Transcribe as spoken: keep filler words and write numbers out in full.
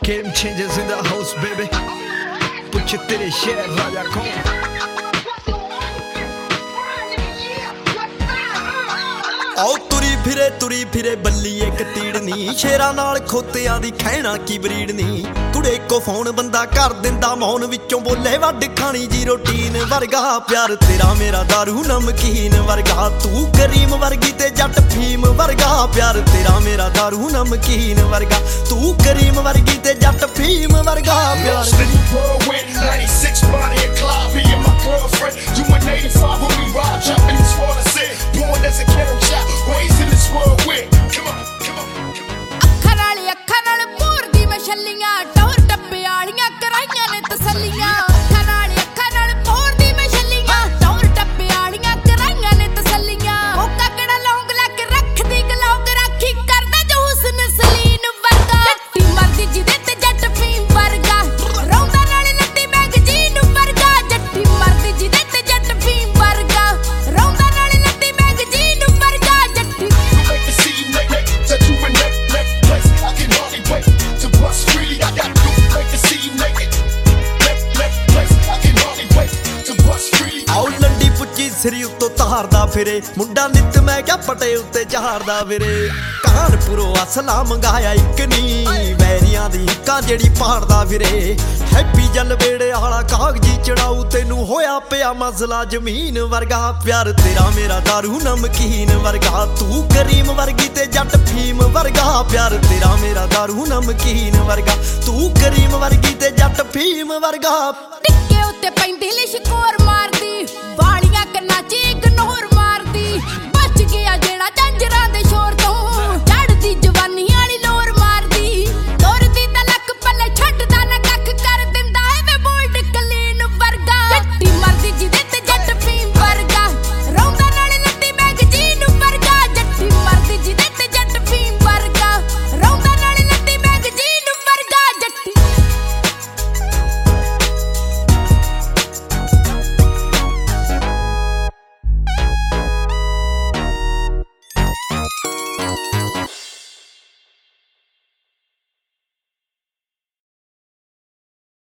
Game changers in the house, baby. Put your titty share, Raja Kong. ਆਓ ਤੁਰੀ ਫਿਰੇ ਤੁਰੀ ਫਿਰੇ ਬੱਲੀ ਇੱਕ ਤੀੜਨੀ ਸ਼ੇਰਾਂ ਨਾਲ ਖੋਤਿਆਂ ਦੀ ਖਹਿਣਾ ਕੀ ਬਰੀਡ ਨੀ ਕੁੜੇ ਕੋ ਫੋਨ ਬੰਦਾ ਕਰ ਦਿੰਦਾ ਮੌਨ ਵਿੱਚੋਂ ਬੋਲੇ ਵੱਡ ਖਾਣੀ ਜੀ ਰੋਟੀਨ ਵਰਗਾ ਪਿਆਰ ਤੇਰਾ ਮੇਰਾ ਦਾਰੂ ਨਮਕੀਨ ਵਰਗਾ ਤੂੰ ਕਰੀਮ ਵਰਗੀ ਤੇ ਜੱਟ ਫੀਮ ਵਰਗਾ ਪਿਆਰ ਤੇਰਾ ਮੇਰਾ ਦਾਰੂ ਨਮਕੀਨ ਵਰਗਾ ਤੂੰ ਕਰੀਮ ਵਰਗੀ ਤੇ ਜੱਟ ਫੀਮ ਵਰਗਾ ਪਿਆਰ ਸਿਰੀ ਉੱਤੋਂ ਤਾਰਦਾ ਫਿਰੇ ਮੁੰਡਾ ਨਿੱਤ ਮੈਂ ਕਿਹਾ ਪਟੇ ਉੱਤੇ ਚਾਰਦਾ ਫਿਰੇ ਕਾਨਪੁਰੋਂ ਅਸਲਾ ਮੰਗਾਇਆ ਇੱਕ ਨੀ ਵੈਰੀਆਂ ਦੀ ਹਿੱਕਾਂ ਜਿਹੜੀ ਪਾੜਦਾ ਫਿਰੇ ਹੈਪੀ ਜਲ ਵੇੜੇ ਵਾਲਾ ਕਾਗਜੀ ਚੜਾਊ ਤੈਨੂੰ ਹੋਇਆ ਪਿਆ ਮਸਲਾ ਜ਼ਮੀਨ ਵਰਗਾ ਪਿਆਰ ਤੇਰਾ ਮੇਰਾ ਦਾਰੂ ਨਮਕੀਨ ਵਰਗਾ ਤੂੰ ਕਰੀਮ ਵਰਗੀ ਤੇ ਜੱਟ ਫੀਮ ਵਰਗਾ ਪਿਆਰ ਤੇਰਾ ਮੇਰਾ ਦਾਰੂ ਨਮਕੀਨ ਵਰਗਾ ਤੂੰ ਕਰੀਮ ਵਰਗੀ ਤੇ ਜੱਟ ਫੀਮ ਵਰਗਾ ਟਿੱਕੇ ਉੱਤੇ ਪੈਂਦੀ ਲਿਸ਼ਕੋਰ ਮਾਰਦੀ